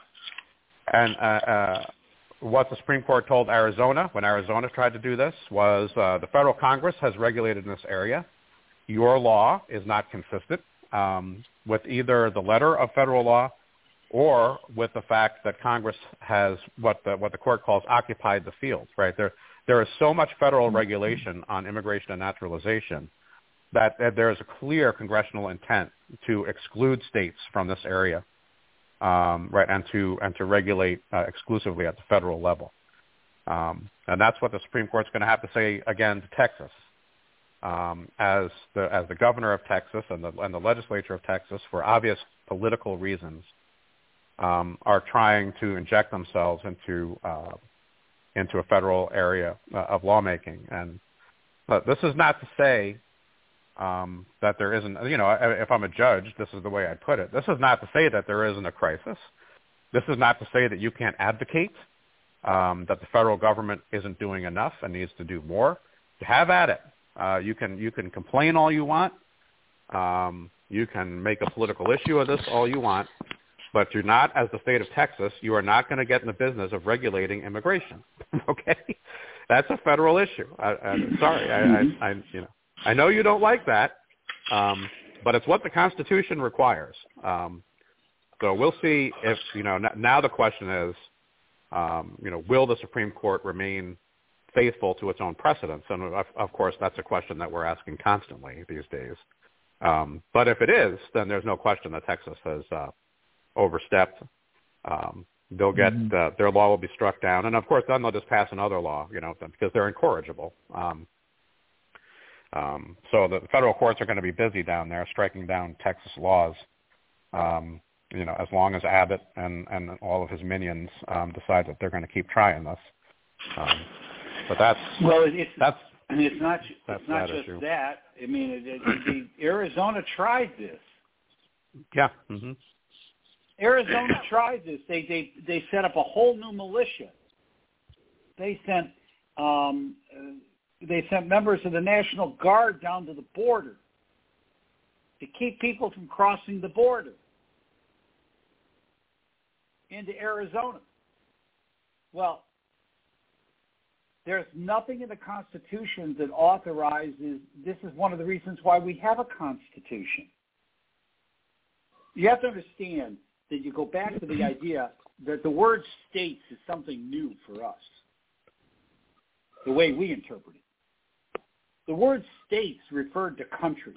and uh, uh, what the Supreme Court told Arizona when Arizona tried to do this was uh, the federal Congress has regulated in this area. Your law is not consistent um, with either the letter of federal law or with the fact that Congress has what the, what the court calls occupied the field, right? There, there is so much federal regulation on immigration and naturalization that, that there is a clear congressional intent to exclude states from this area. Um, right, and to and to regulate uh, exclusively at the federal level, um, and that's what the Supreme Court's going to have to say again to Texas, um, as the as the governor of Texas and the and the legislature of Texas, for obvious political reasons, um, are trying to inject themselves into uh, into a federal area uh, of lawmaking. And uh, this is not to say Um, that there isn't, you know, if I'm a judge, this is the way I'd put it. This is not to say that there isn't a crisis. This is not to say that you can't advocate, um, that the federal government isn't doing enough and needs to do more. Have at it. Uh, you can you can complain all you want. Um, you can make a political issue of this all you want, but you're not, as the state of Texas, you are not going to get in the business of regulating immigration. Okay, that's a federal issue. I, I'm sorry, I, I, I you know. I know you don't like that, um, but it's what the Constitution requires. Um, So we'll see if, you know, now the question is, um, you know, will the Supreme Court remain faithful to its own precedents? And, of, of course, that's a question that we're asking constantly these days. Um, but if it is, then there's no question that Texas has uh, overstepped. Um, they'll get mm-hmm. uh, their law will be struck down, and of course, then they'll just pass another law, you know, because they're incorrigible. Um, um, so the federal courts are going to be busy down there striking down Texas laws, um, you know, as long as Abbott and, and all of his minions um, decide that they're going to keep trying this. Um, but that's well, it's that's and it's not that's it's not that just issue. that. I mean, it, it, the, Arizona tried this. Yeah. Mm-hmm. Arizona tried this. They they they set up a whole new militia. They sent um, uh, they sent members of the National Guard down to the border to keep people from crossing the border into Arizona. Well, there's nothing in the Constitution that authorizes. This is one of the reasons why we have a Constitution. You have to understand that you go back to the idea that the word states is something new for us, the way we interpret it. The word states referred to countries.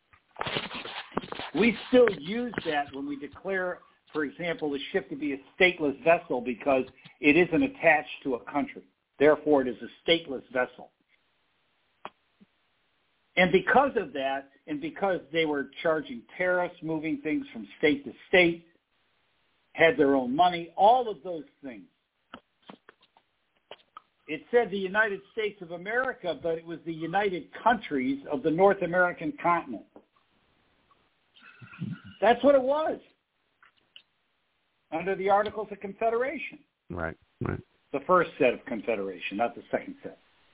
We still use that when we declare, for example, a ship to be a stateless vessel because it isn't attached to a country. Therefore, it is a stateless vessel. And because of that, and because they were charging tariffs, moving things from state to state, had their own money, all of those things. It said the United States of America, but it was the United Countries of the North American continent. That's what it was under the Articles of Confederation. Right, right. The first set of Confederation, not the second set.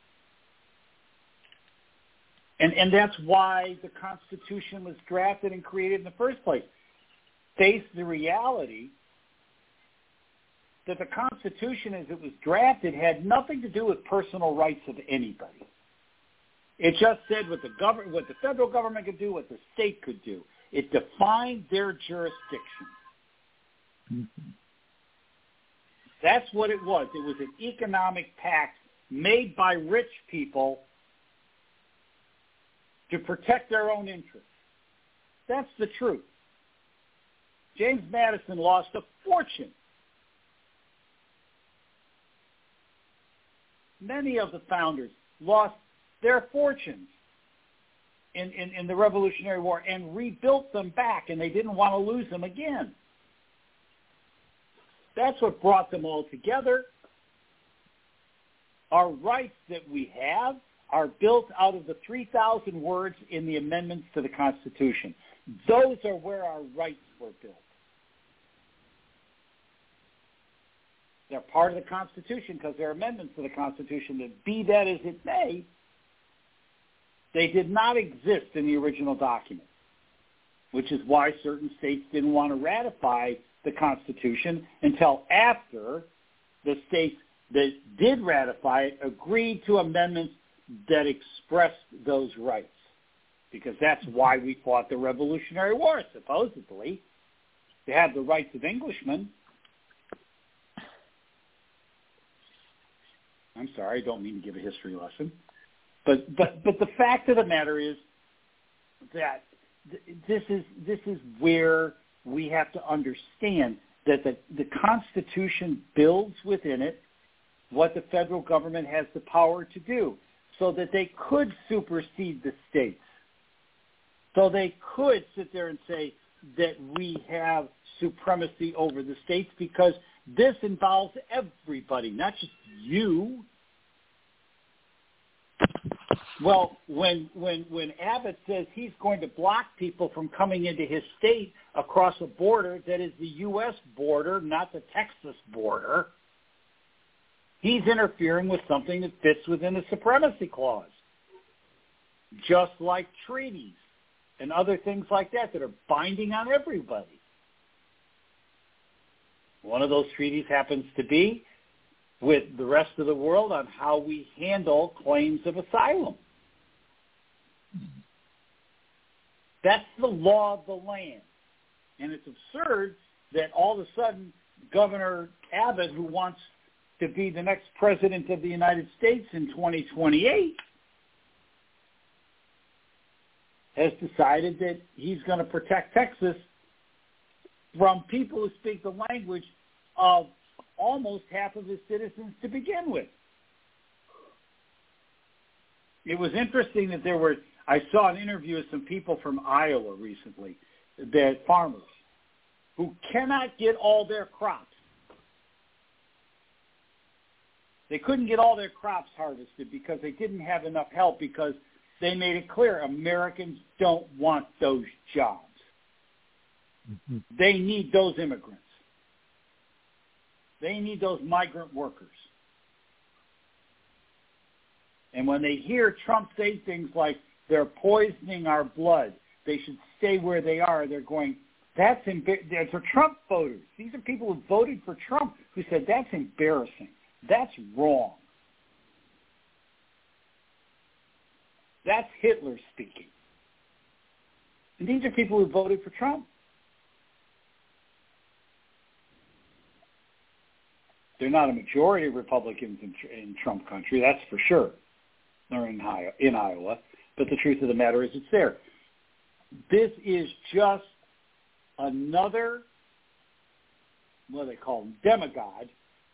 And and that's why the Constitution was drafted and created in the first place. Face the reality that the Constitution, as it was drafted, had nothing to do with personal rights of anybody. It just said what the government, what the federal government could do, what the state could do. It defined their jurisdiction. Mm-hmm. That's what it was. It was an economic pact made by rich people to protect their own interests. That's the truth. James Madison lost a fortune. Many of the founders lost their fortunes in, in, in the Revolutionary War and rebuilt them back, and they didn't want to lose them again. That's what brought them all together. Our rights that we have are built out of the three thousand words in the amendments to the Constitution. Those are where our rights were built. They're part of the Constitution because they're amendments to the Constitution. That be that as it may, they did not exist in the original document, which is why certain states didn't want to ratify the Constitution until after the states that did ratify it agreed to amendments that expressed those rights, because that's why we fought the Revolutionary War, supposedly, to have the rights of Englishmen. I'm sorry, I don't mean to give a history lesson. But but but the fact of the matter is that th- this is this is where we have to understand that the, the Constitution builds within it what the federal government has the power to do, so that they could supersede the states. So they could sit there and say that we have supremacy over the states, because this involves everybody, not just you. Well, when when when Abbott says he's going to block people from coming into his state across a border that is the U S border, not the Texas border, he's interfering with something that fits within the Supremacy Clause, just like treaties and other things like that that are binding on everybody. One of those treaties happens to be with the rest of the world on how we handle claims of asylum. That's the law of the land. And it's absurd that all of a sudden Governor Abbott, who wants to be the next president of the United States in twenty twenty-eight, has decided that he's going to protect Texas from people who speak the language of almost half of his citizens to begin with. It was interesting that there were, I saw an interview with some people from Iowa recently, that farmers, who cannot get all their crops. They couldn't get all their crops harvested because they didn't have enough help, because they made it clear Americans don't want those jobs. Mm-hmm. They need those immigrants. They need those migrant workers. And when they hear Trump say things like, they're poisoning our blood, they should stay where they are, they're going, that's embar- they're Trump voters. These are people who voted for Trump who said, that's embarrassing. That's wrong. That's Hitler speaking. And these are people who voted for Trump. They're not a majority of Republicans in, in Trump country, that's for sure, or in, in Iowa. But the truth of the matter is it's there. This is just another, what do they call him, demigod,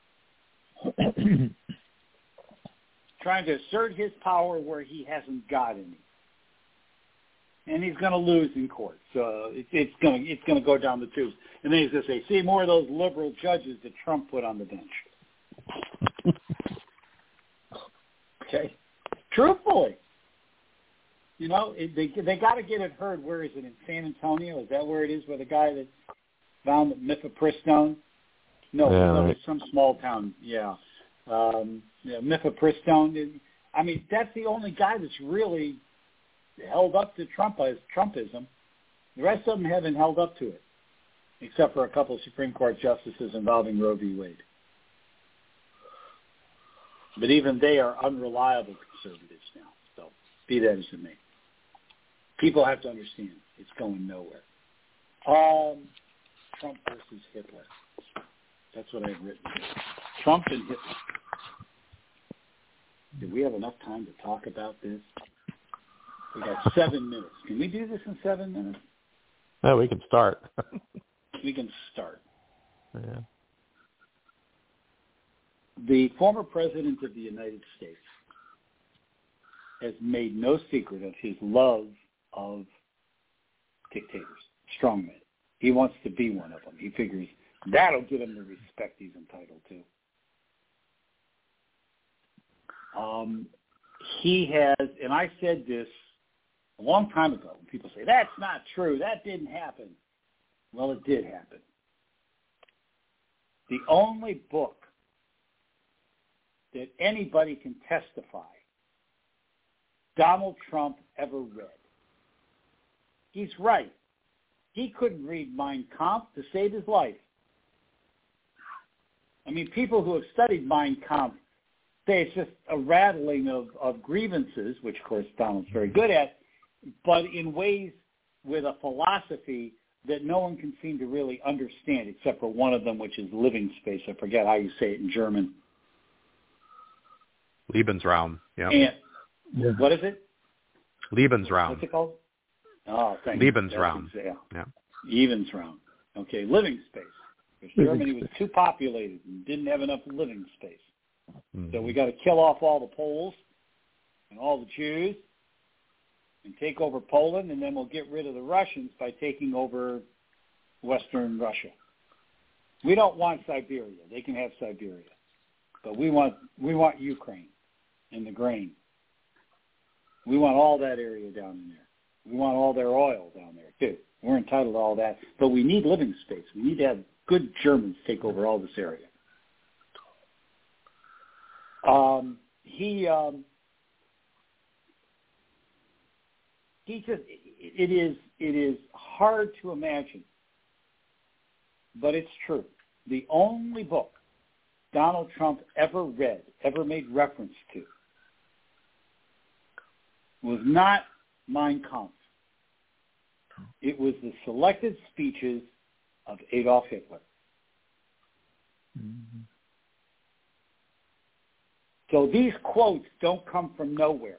trying to assert his power where he hasn't got any. And he's going to lose in court. So it, it's going it's going to go down the tubes. And then he's going to say, see, more of those liberal judges that Trump put on the bench. Okay? Truthfully. You know, it, they they got to get it heard. Where is it? In San Antonio? Is that where it is, where the guy that found mifepristone? No, yeah, no, right. It's some small town. Yeah. Um, yeah, mifepristone. I mean, that's the only guy that's really held up to Trump as Trumpism. The rest of them haven't held up to it, except for a couple of Supreme Court justices involving Roe v. Wade. But even they are unreliable conservatives now. So be that as it may. People have to understand it's going nowhere. Um, Trump versus Hitler. That's what I've written here. Trump and Hitler. Do we have enough time to talk about this? We got seven minutes. Can we do this in seven minutes? Yeah, we can start. We can start. Yeah. The former president of the United States has made no secret of his love of dictators, strongmen. He wants to be one of them. He figures that'll give him the respect he's entitled to. Um, he has, and I said this a long time ago, when people say, that's not true, that didn't happen. Well, it did happen. The only book that anybody can testify Donald Trump ever read. He's right. He couldn't read Mein Kampf to save his life. I mean, people who have studied Mein Kampf say it's just a rattling of, of grievances, which, of course, Donald's very good at, but in ways with a philosophy that no one can seem to really understand, except for one of them, which is living space. I forget how you say it in German. Lebensraum. Yeah. And, what is it? Lebensraum. What's it called? Oh, thank you. Lebensraum. Yeah. yeah. Lebensraum. Okay, living space. Because Germany was too populated and didn't have enough living space. Mm-hmm. So we got to kill off all the Poles and all the Jews and take over Poland, and then we'll get rid of the Russians by taking over Western Russia. We don't want Siberia. They can have Siberia. But we want we want Ukraine and the grain. We want all that area down in there. We want all their oil down there, too. We're entitled to all that. But we need living space. We need to have good Germans take over all this area. Um, he um, he just it is it is hard to imagine, but it's true. The only book Donald Trump ever read, ever made reference to, was not Mein Kampf. It was the selected speeches of Adolf Hitler. Mm-hmm. So these quotes don't come from nowhere.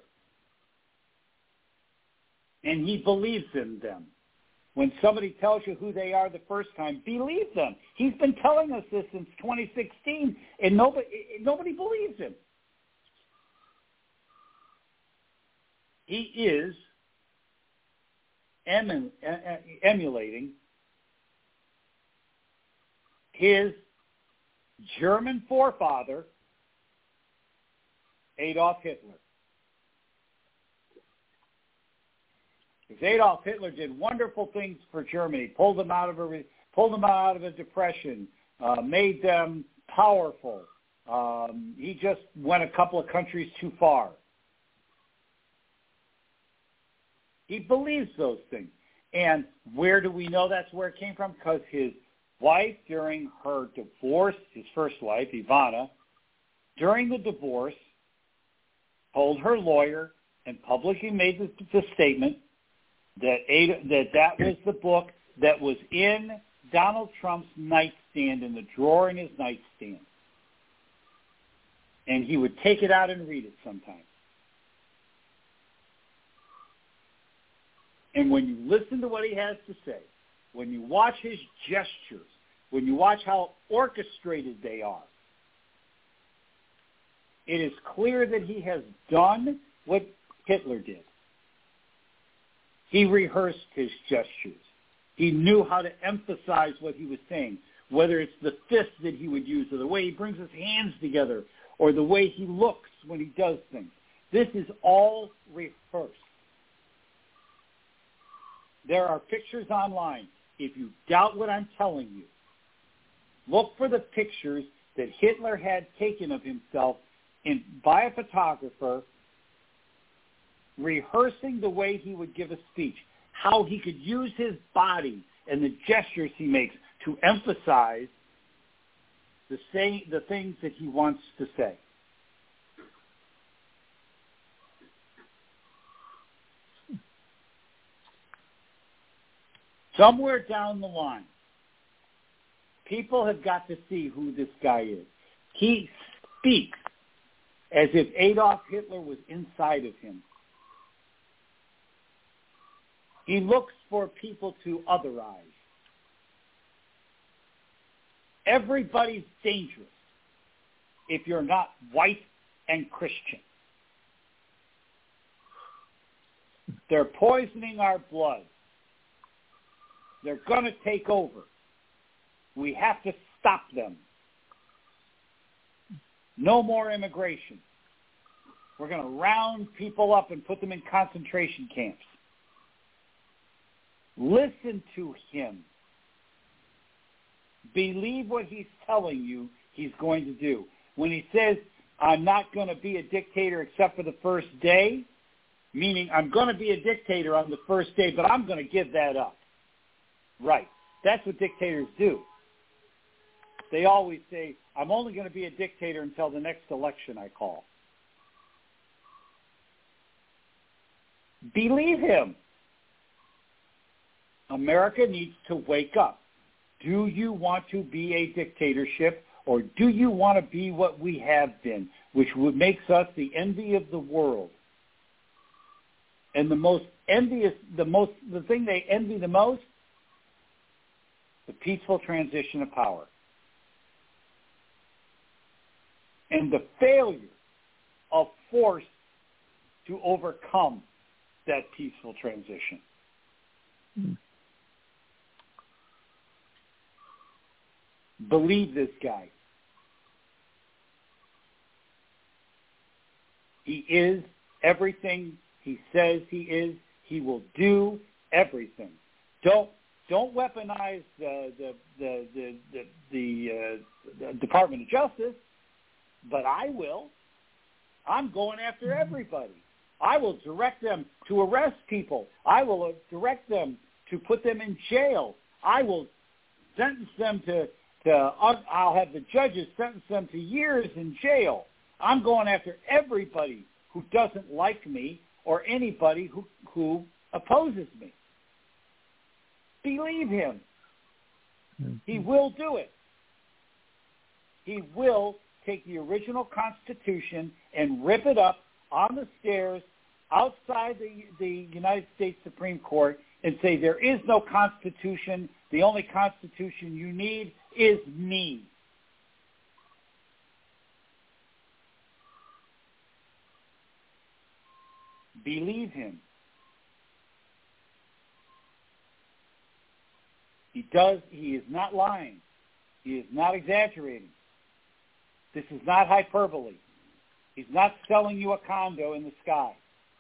And he believes in them. When somebody tells you who they are the first time, believe them. He's been telling us this since twenty sixteen, and nobody, nobody believes him. He is emu- emulating his German forefather, Adolf Hitler. Because Adolf Hitler did wonderful things for Germany, pulled them out of a pulled them out of a depression, uh, made them powerful. Um, he just went a couple of countries too far. He believes those things. And where do we know that's where it came from? Because his wife, during her divorce, his first wife, Ivana, during the divorce, told her lawyer and publicly made the, the statement that Ada, that that was the book that was in Donald Trump's nightstand, in the drawer in his nightstand. And he would take it out and read it sometimes. And when you listen to what he has to say, when you watch his gestures, when you watch how orchestrated they are, it is clear that he has done what Hitler did. He rehearsed his gestures. He knew how to emphasize what he was saying, whether it's the fist that he would use or the way he brings his hands together or the way he looks when he does things. This is all rehearsed. There are pictures online. If you doubt what I'm telling you, look for the pictures that Hitler had taken of himself in, by a photographer, rehearsing the way he would give a speech, how he could use his body and the gestures he makes to emphasize the say, the things that he wants to say. Somewhere down the line, people have got to see who this guy is. He speaks as if Adolf Hitler was inside of him. He looks for people to otherize. Everybody's dangerous if you're not white and Christian. They're poisoning our blood. They're going to take over. We have to stop them. No more immigration. We're going to round people up and put them in concentration camps. Listen to him. Believe what he's telling you he's going to do. When he says, I'm not going to be a dictator except for the first day, meaning I'm going to be a dictator on the first day, but I'm going to give that up. Right. That's what dictators do. They always say, I'm only going to be a dictator until the next election I call. Believe him. America needs to wake up. Do you want to be a dictatorship, or do you want to be what we have been, which makes us the envy of the world? And the most envious, the most, the thing they envy the most, the peaceful transition of power. And the failure of force to overcome that peaceful transition. Hmm. Believe this guy. He is everything he says he is. He will do everything. Don't don't weaponize the the the the the, the, uh, the Department of Justice, but I will. I'm going after everybody. I will direct them to arrest people. I will direct them to put them in jail. I will sentence them to. To, I'll have the judges sentence them to years in jail. I'm going after everybody who doesn't like me or anybody who, who opposes me. Believe him. Mm-hmm. He will do it. He will take the original Constitution and rip it up on the stairs outside the, the United States Supreme Court and say there is no Constitution. The only Constitution you need is me. Believe him. He does. He is not lying. He is not exaggerating. This is not hyperbole. He's not selling you a condo in the sky.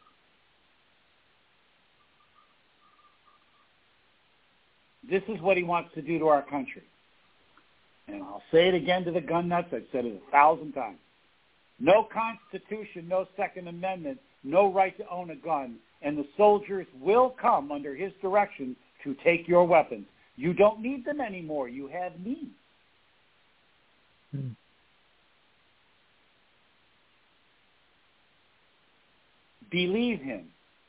This is what he wants to do to our country. And I'll say it again to the gun nuts. I've said it a thousand times. No Constitution, no Second Amendment, no right to own a gun, and the soldiers will come under his direction to take your weapons. You don't need them anymore. You have me. Hmm. Believe him.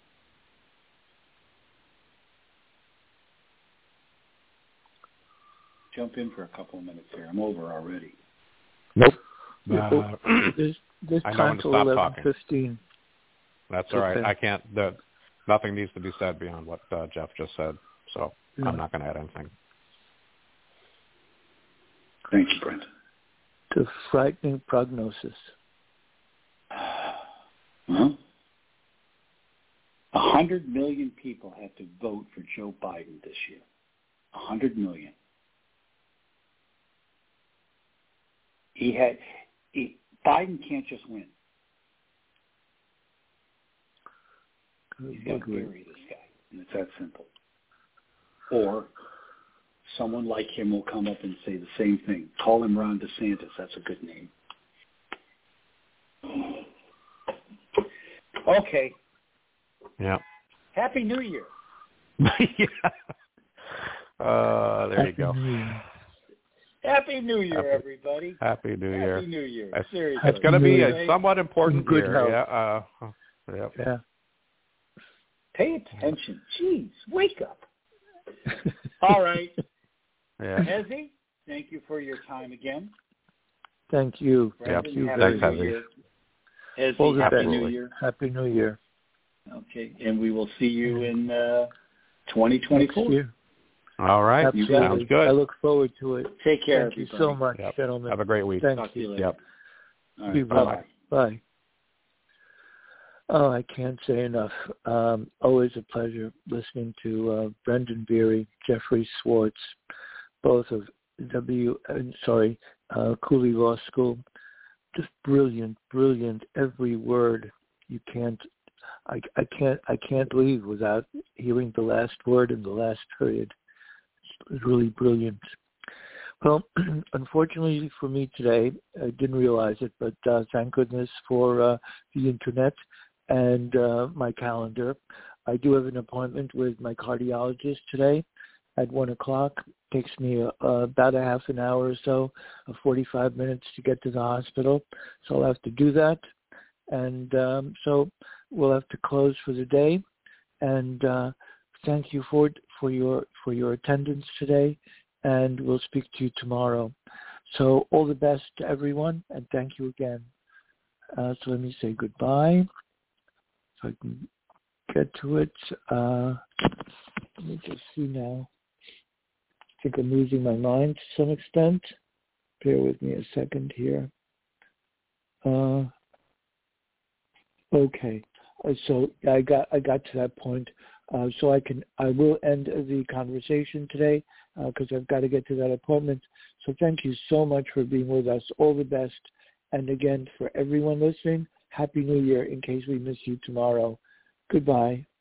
Jump in for a couple of minutes here. I'm over already. Nope. Uh, this this I know time when to till stop eleven talking. fifteen. That's all right. Okay. I can't. The, nothing needs to be said beyond what uh, Jeff just said, so Yeah. I'm not going to add anything. Thank you, Brent. The frightening prognosis. Huh? A hundred million people have to vote for Joe Biden this year. A hundred million. He had he, Biden can't just win. He's got to bury this guy, and it's that simple. Or someone like him will come up and say the same thing. Call him Ron DeSantis. That's a good name. Okay. Yeah. Happy New Year. yeah. Uh, there Happy you go. New Year. Happy New Year, Happy, everybody. Happy New Year. Happy New Year. It's, Seriously. it's going to be Right? a somewhat important Good year. health. Yeah. Uh, yeah. Yeah. Pay attention. Jeez, wake up. All right. Yeah. Hezzy, thank you for your time again. Thank you. Brendan, Thank you. Happy Thanks, New Hezzy. Year. Hezzy, All the Happy best. New Year. Happy New Year. Okay, and we will see you in uh, twenty twenty-four. Next year. All right. Absolutely. Sounds good. I look forward to it. Take care, Thank you everybody. so much, Yep. gentlemen. Have a great week. Thank Talk to you. you later. Yep. All right. You Bye-bye. Bye. Oh, I can't say enough. Um, always a pleasure listening to uh, Brendan Beery, Jeffrey Swartz, both of W. Uh, sorry, uh, Cooley Law School. Just brilliant, brilliant. Every word. You can't. I, I can't. I can't leave without hearing the last word in the last period. It's really brilliant. Well, unfortunately for me today, I didn't realize it, but uh, thank goodness for uh, the internet and uh, my calendar. I do have an appointment with my cardiologist today at one o'clock. It takes me uh, about a half an hour or so, uh, forty-five minutes to get to the hospital. So I'll have to do that. And um, so we'll have to close for the day. And uh, thank you for for your for your attendance today. And we'll speak to you tomorrow. So all the best to everyone, and thank you again. Uh, so let me say goodbye. If I can get to it. Uh, let me just see now. I think I'm losing my mind to some extent. Bear with me a second here. Uh, okay. Uh, so I got I got to that point. Uh, so I can I will end the conversation today because uh, I've got to get to that appointment. So thank you so much for being with us. All the best. And again, for everyone listening, Happy New Year in case we miss you tomorrow. Goodbye.